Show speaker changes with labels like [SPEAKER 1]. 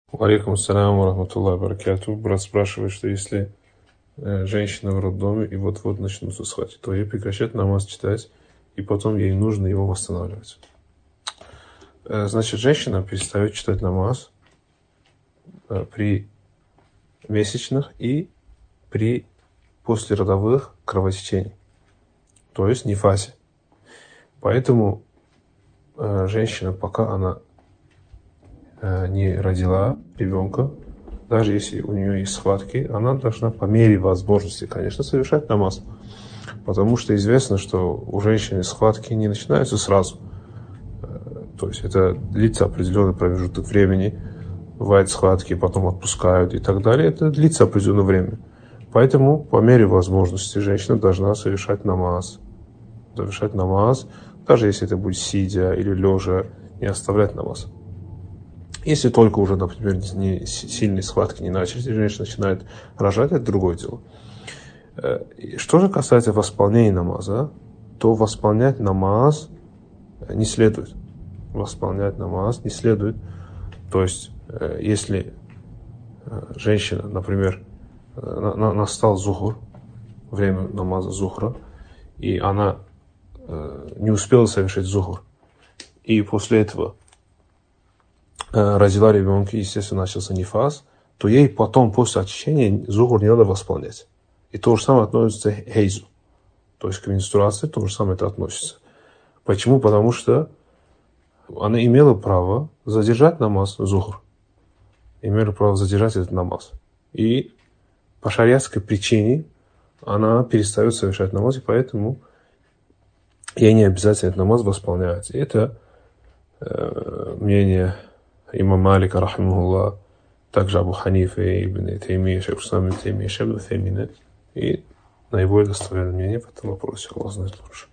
[SPEAKER 1] Алейкум ассалям ва рахматуллахи ва баракатух. Брат спрашивает, что если женщина в роддоме и вот-вот начнутся схватки, то ей прекращать намаз читать, и потом ей нужно его восстанавливать. Значит, женщина перестает читать намаз при месячных и при послеродовых кровотечениях, то есть нифасе. Поэтому женщина, пока она не родила ребенка, даже если у нее есть схватки, она должна по мере возможности, конечно, совершать намаз. Потому что известно, что у женщины схватки не начинаются сразу. То есть это длится определенный промежуток времени. Бывают схватки, потом отпускают и так далее. Это длится определенное время. Поэтому по мере возможности женщина должна совершать намаз. Совершать намаз, даже если это будет сидя или лежа, не оставлять намаз. Если только уже, например, сильные схватки не начались, и женщина начинает рожать, это другое дело. Что же касается восполнения намаза, то восполнять намаз не следует. Восполнять намаз не следует. То есть, если женщина, например, настал зухр, время намаза зухра, и она не успела совершить зухр, и после этого родила ребенка, естественно, начался нифас, то ей потом, после очищения, зухр не надо восполнять. И то же самое относится к хейзу. То есть к менструации то же самое это относится. Почему? Потому что она имела право задержать намаз, зухр. Имела право задержать этот намаз. И по шариатской причине она перестает совершать намаз, и поэтому ей не обязательно этот намаз восполнять. И это мнение имама Малика, рахимахуллах, также Абу Ханифа, Ибн Таймия, Шейх ибн Таймия, Шейх Утаймина, и наиболее достоверное мнение в этом вопросе. Аллах знает лучше.